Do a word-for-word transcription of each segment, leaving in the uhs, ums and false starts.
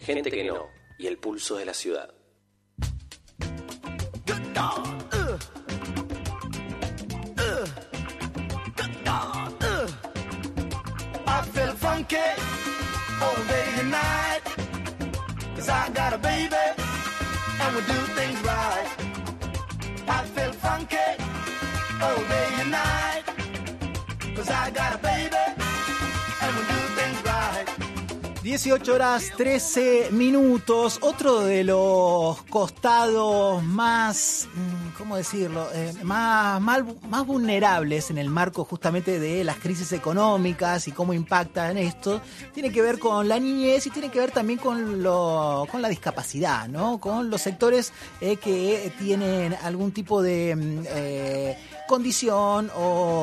gente que no y el pulso de la ciudad. I feel funky all day and night, 'cause I got a baby and we do things right. I feel funky all day and night, 'cause I got a baby and we do things right. dieciocho horas trece minutos, otro de los costados más, ¿cómo decirlo?, eh, más, más, más vulnerables en el marco justamente de las crisis económicas y cómo impactan esto, tiene que ver con la niñez y tiene que ver también con, lo, con la discapacidad, ¿no? Con los sectores eh, que tienen algún tipo de eh, condición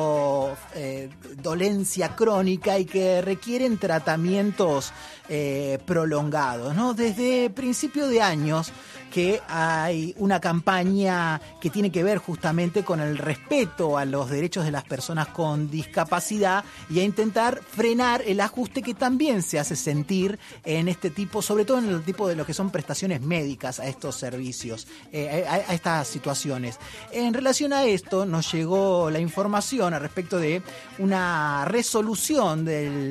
o eh, dolencia crónica y que requieren tratamientos Eh, prolongados, ¿no? Desde principio de años que hay una campaña que tiene que ver justamente con el respeto a los derechos de las personas con discapacidad y a intentar frenar el ajuste que también se hace sentir en este tipo, sobre todo en el tipo de lo que son prestaciones médicas a estos servicios, eh, a, a estas situaciones. En relación a esto nos llegó la información al respecto de una resolución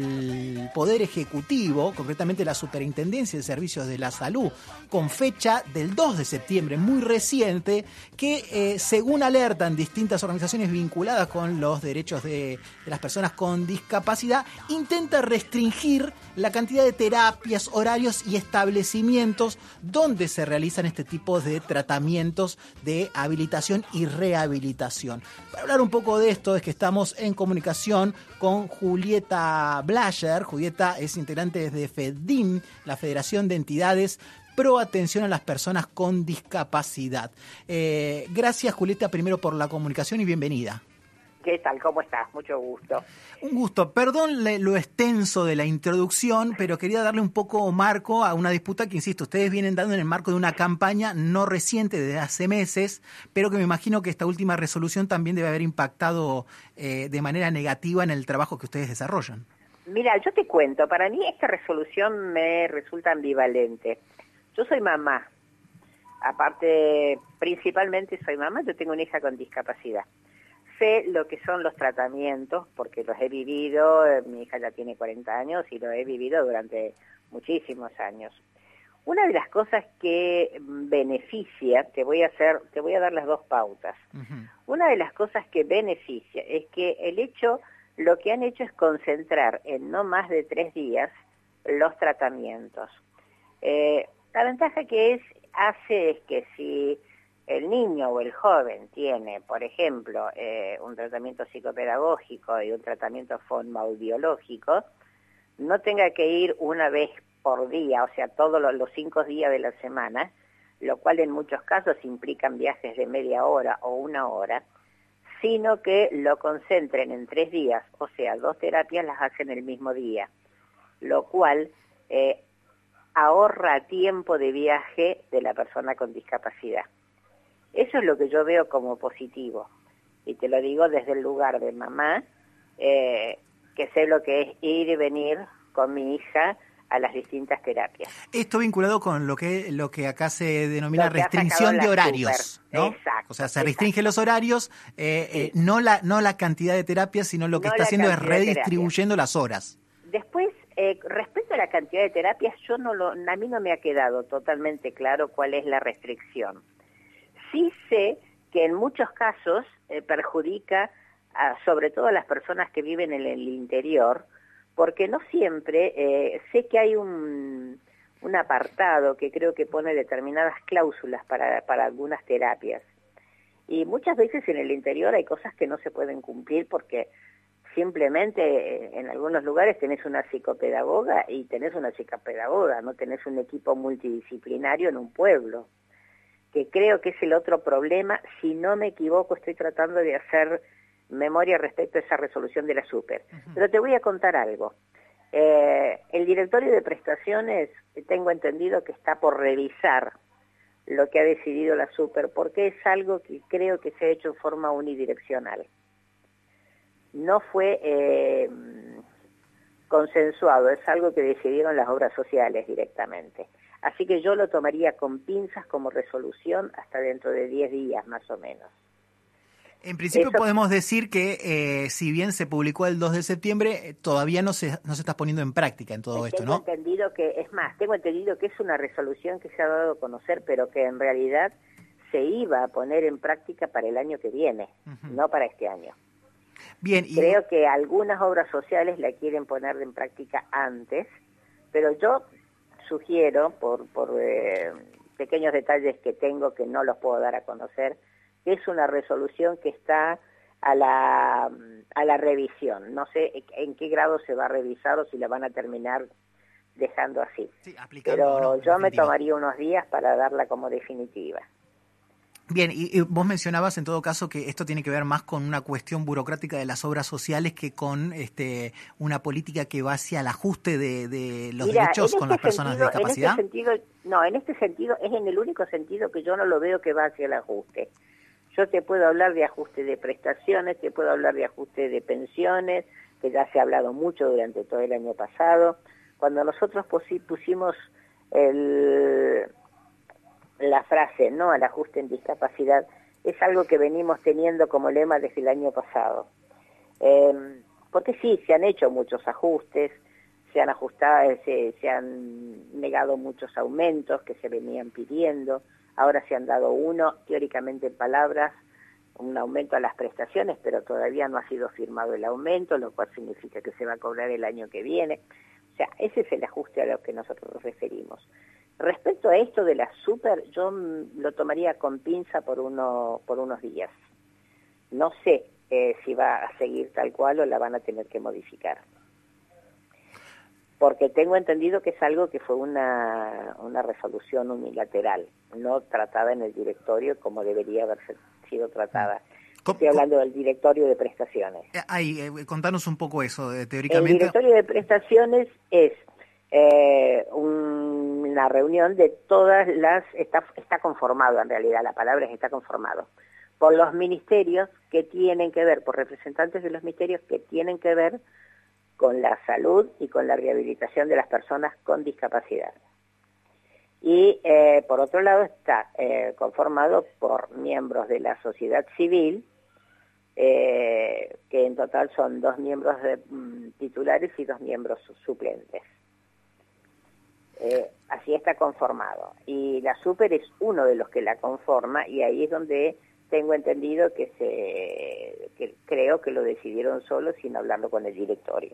del Poder Ejecutivo, concretamente la Superintendencia de Servicios de la Salud, con fecha del dos de septiembre, muy reciente, que eh, según alertan distintas organizaciones vinculadas con los derechos de, de las personas con discapacidad, intenta restringir la cantidad de terapias, horarios y establecimientos donde se realizan este tipo de tratamientos de habilitación y rehabilitación. Para hablar un poco de esto es que estamos en comunicación con Julieta Blacher. Julieta es integrante de FEDIM, la Federación de Entidades Pro Atención a las Personas con Discapacidad. Eh, gracias, Julieta, primero por la comunicación y bienvenida. ¿Qué tal? ¿Cómo estás? Mucho gusto. Un gusto. Perdón lo extenso de la introducción, pero quería darle un poco marco a una disputa que, insisto, ustedes vienen dando en el marco de una campaña no reciente, de hace meses, pero que me imagino que esta última resolución también debe haber impactado eh, de manera negativa en el trabajo que ustedes desarrollan. Mira, yo te cuento, para mí esta resolución me resulta ambivalente. Yo soy mamá, aparte, principalmente soy mamá, yo tengo una hija con discapacidad. Sé lo que son los tratamientos, porque los he vivido, mi hija ya tiene cuarenta años y lo he vivido durante muchísimos años. Una de las cosas que beneficia, te voy a hacer, te voy a dar las dos pautas. Uh-huh. Una de las cosas que beneficia es que el hecho, lo que han hecho es concentrar en no más de tres días los tratamientos. Eh, La ventaja que es, hace es que si el niño o el joven tiene, por ejemplo, eh, un tratamiento psicopedagógico y un tratamiento fonoaudiológico, no tenga que ir una vez por día, o sea, todos los, los cinco días de la semana, lo cual en muchos casos implican viajes de media hora o una hora, sino que lo concentren en tres días, o sea, dos terapias las hacen el mismo día, lo cual Eh, ahorra tiempo de viaje de la persona con discapacidad. Eso es lo que yo veo como positivo. Y te lo digo desde el lugar de mamá, eh, que sé lo que es ir y venir con mi hija a las distintas terapias. Esto vinculado con lo que lo que acá se denomina restricción de horarios, ¿no? Exacto. O sea, se restringen los horarios, eh, sí. eh, no la no la cantidad de terapias, sino lo que no está haciendo es redistribuyendo las horas. Después, Eh, respecto a la cantidad de terapias, yo no lo, a mí no me ha quedado totalmente claro cuál es la restricción. Sí sé que en muchos casos eh, perjudica a, sobre todo a las personas que viven en el interior, porque no siempre, eh, sé que hay un, un apartado que creo que pone determinadas cláusulas para, para algunas terapias. Y muchas veces en el interior hay cosas que no se pueden cumplir porque simplemente en algunos lugares tenés una psicopedagoga y tenés una psicopedagoga, no tenés un equipo multidisciplinario en un pueblo, que creo que es el otro problema. Si no me equivoco, estoy tratando de hacer memoria respecto a esa resolución de la Super. Uh-huh. Pero te voy a contar algo. Eh, el directorio de prestaciones, tengo entendido que está por revisar lo que ha decidido la Super, porque es algo que creo que se ha hecho en forma unidireccional. No fue, eh, consensuado, es algo que decidieron las obras sociales directamente. Así que yo lo tomaría con pinzas como resolución hasta dentro de diez días más o menos. En principio Eso, podemos decir que eh, si bien se publicó el dos de septiembre, eh, todavía no se, no se está poniendo en práctica en todo esto, tengo ¿no? entendido que, es más, tengo entendido que es una resolución que se ha dado a conocer, pero que en realidad se iba a poner en práctica para el año que viene, uh-huh. no para este año. Bien, y... Creo que algunas obras sociales la quieren poner en práctica antes, pero yo sugiero, por, por eh, pequeños detalles que tengo que no los puedo dar a conocer, que es una resolución que está a la, a la revisión. No sé en qué grado se va a revisar o si la van a terminar dejando así. Sí, pero no, yo me tomaría unos días para darla como definitiva. Bien, y, y vos mencionabas en todo caso que esto tiene que ver más con una cuestión burocrática de las obras sociales que con este una política que va hacia el ajuste de, de los Mira, derechos con este las personas sentido, de discapacidad. En este sentido, no, en este sentido es en el único sentido que yo no lo veo que va hacia el ajuste. Yo te puedo hablar de ajuste de prestaciones, te puedo hablar de ajuste de pensiones, que ya se ha hablado mucho durante todo el año pasado. Cuando nosotros pusimos el... la frase no al ajuste en discapacidad, es algo que venimos teniendo como lema desde el año pasado. Eh, porque sí, se han hecho muchos ajustes, se han ajustado, se, se han negado muchos aumentos que se venían pidiendo, ahora se han dado uno, teóricamente en palabras, un aumento a las prestaciones, pero todavía no ha sido firmado el aumento, lo cual significa que se va a cobrar el año que viene. O sea, ese es el ajuste a lo que nosotros nos referimos. Respecto a esto de la super, yo lo tomaría con pinza por uno por unos días. No sé eh, si va a seguir tal cual o la van a tener que modificar. Porque tengo entendido que es algo que fue una, una resolución unilateral, no tratada en el directorio como debería haber sido tratada. Estoy hablando del directorio de prestaciones. Ahí, eh, contanos un poco eso, eh, teóricamente. El directorio de prestaciones es eh, un, una reunión de todas las, está, está conformado en realidad, la palabra es está conformado, por los ministerios que tienen que ver, por representantes de los ministerios que tienen que ver con la salud y con la rehabilitación de las personas con discapacidad. Y eh, por otro lado está eh, conformado por miembros de la sociedad civil, eh, que en total son dos miembros de, mm, titulares y dos miembros suplentes. Eh, así está conformado. Y la super es uno de los que la conforma, y ahí es donde tengo entendido que se que creo que lo decidieron solo sin hablarlo con el directorio.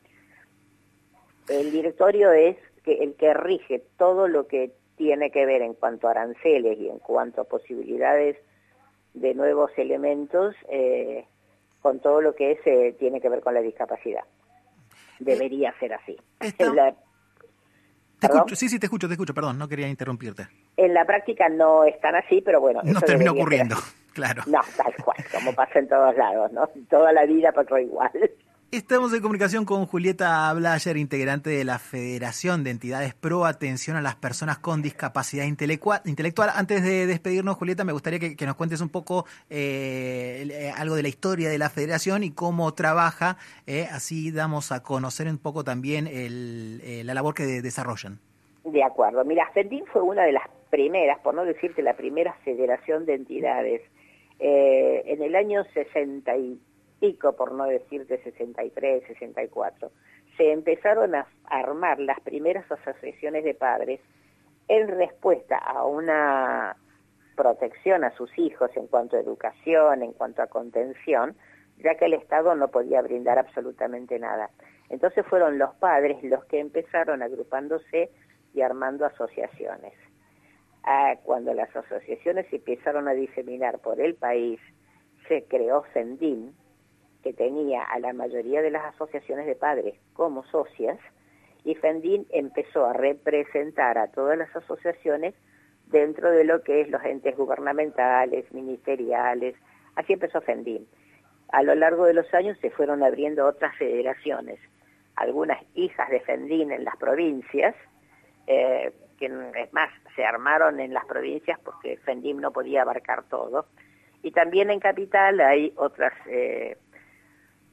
El directorio es que el que rige todo lo que tiene que ver en cuanto a aranceles y en cuanto a posibilidades de nuevos elementos eh, con todo lo que es, eh, tiene que ver con la discapacidad. Debería ser así. Está... La... Te escucho, sí, sí, te escucho, te escucho, perdón, no quería interrumpirte. En la práctica no es tan así, pero bueno. No terminó ocurriendo, claro. No, tal cual, como pasa en todos lados, ¿no? Toda la vida pasó igual. Estamos en comunicación con Julieta Blayer, integrante de la Federación de Entidades Pro Atención a las Personas con Discapacidad Intelectual. Antes de despedirnos, Julieta, me gustaría que, que nos cuentes un poco eh, algo de la historia de la Federación y cómo trabaja, eh, así damos a conocer un poco también el, eh, la labor que de, desarrollan. De acuerdo. Mira, FENDIN fue una de las primeras, por no decirte la primera federación de entidades. Eh, en el año sesenta y pico, por no decirte sesenta y tres, sesenta y cuatro, se empezaron a armar las primeras asociaciones de padres en respuesta a una protección a sus hijos en cuanto a educación, en cuanto a contención, ya que el Estado no podía brindar absolutamente nada. Entonces fueron los padres los que empezaron agrupándose y armando asociaciones. Ah, cuando las asociaciones se empezaron a diseminar por el país, se creó FENDIN, que tenía a la mayoría de las asociaciones de padres como socias, y FENDIN empezó a representar a todas las asociaciones dentro de lo que es los entes gubernamentales, ministeriales. Así empezó FENDIN. A lo largo de los años se fueron abriendo otras federaciones, algunas hijas de FENDIN en las provincias, eh, que es más, se armaron en las provincias porque FENDIN no podía abarcar todo, y también en Capital hay otras eh,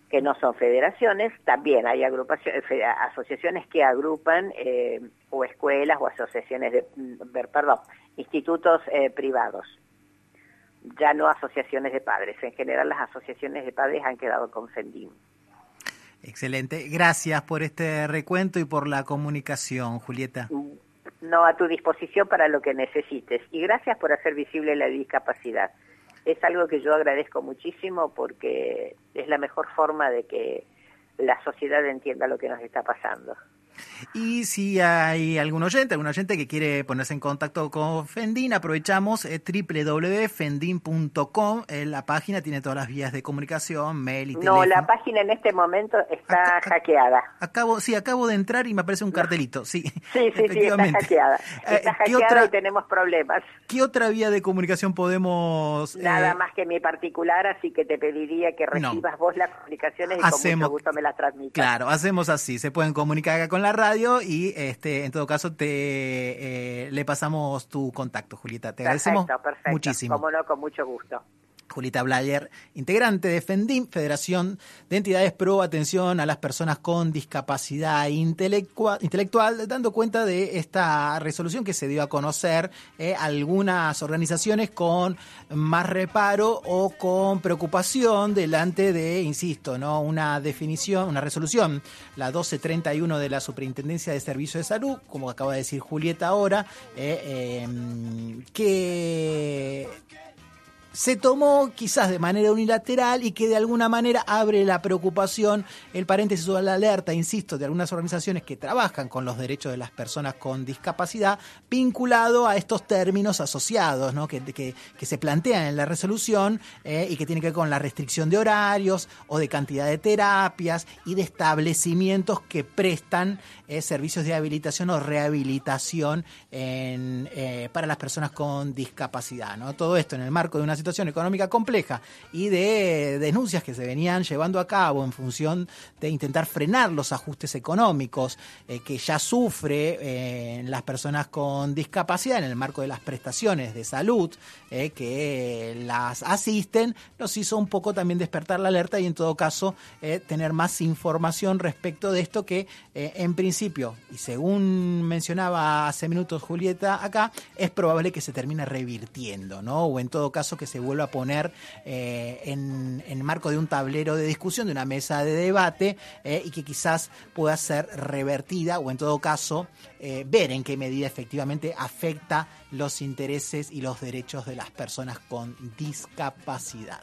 que no son federaciones. También hay agrupaciones, asociaciones que agrupan eh, o escuelas o asociaciones de, perdón, institutos eh, privados. Ya no asociaciones de padres. En general las asociaciones de padres han quedado con FENDIN. Excelente. Gracias por este recuento y por la comunicación, Julieta. No, a tu disposición para lo que necesites. Y gracias por hacer visible la discapacidad. Es algo que yo agradezco muchísimo porque es la mejor forma de que la sociedad entienda lo que nos está pasando. Y si hay algún oyente, algún oyente que quiere ponerse en contacto con FENDIN, aprovechamos eh, doble u doble u doble u punto fendin punto com. Eh, la página tiene todas las vías de comunicación, mail y no, teléfono. No, la página en este momento está Acá, hackeada. Acabo, sí, acabo de entrar y me aparece un cartelito. Sí, sí, sí, sí, está hackeada. Está eh, hackeada otra, y tenemos problemas. ¿Qué otra vía de comunicación podemos...? Nada eh, más que mi particular, así que te pediría que recibas no. vos las comunicaciones y hacemos, con mucho gusto me las transmitas. Claro, hacemos así. Se pueden comunicar acá con la radio y este en todo caso te eh, le pasamos tu contacto, Julieta. Te perfecto, agradecemos perfecto. muchísimo. Cómo no, con mucho gusto. Julieta Blayer, integrante de FENDIN, Federación de Entidades Pro Atención a las Personas con Discapacidad Intelectual, intelectual dando cuenta de esta resolución que se dio a conocer eh, algunas organizaciones con más reparo o con preocupación delante de, insisto, ¿no? una definición, una resolución, la doce treinta y uno de la Superintendencia de Servicios de Salud, como acaba de decir Julieta ahora, eh, eh, que... se tomó quizás de manera unilateral y que de alguna manera abre la preocupación, el paréntesis o la alerta, insisto, de algunas organizaciones que trabajan con los derechos de las personas con discapacidad, vinculado a estos términos asociados, ¿no? que, que, que se plantean en la resolución eh, y que tienen que ver con la restricción de horarios o de cantidad de terapias y de establecimientos que prestan eh, servicios de habilitación o rehabilitación en, eh, para las personas con discapacidad, ¿no? Todo esto en el marco de una situación económica compleja y de denuncias que se venían llevando a cabo en función de intentar frenar los ajustes económicos eh, que ya sufre eh, las personas con discapacidad en el marco de las prestaciones de salud eh, que las asisten, nos hizo un poco también despertar la alerta y en todo caso eh, tener más información respecto de esto que eh, en principio, y según mencionaba hace minutos Julieta acá, es probable que se termine revirtiendo, ¿no? O en todo caso que se vuelva a poner eh, en, en marco de un tablero de discusión, de una mesa de debate eh, y que quizás pueda ser revertida o en todo caso eh, ver en qué medida efectivamente afecta los intereses y los derechos de las personas con discapacidad.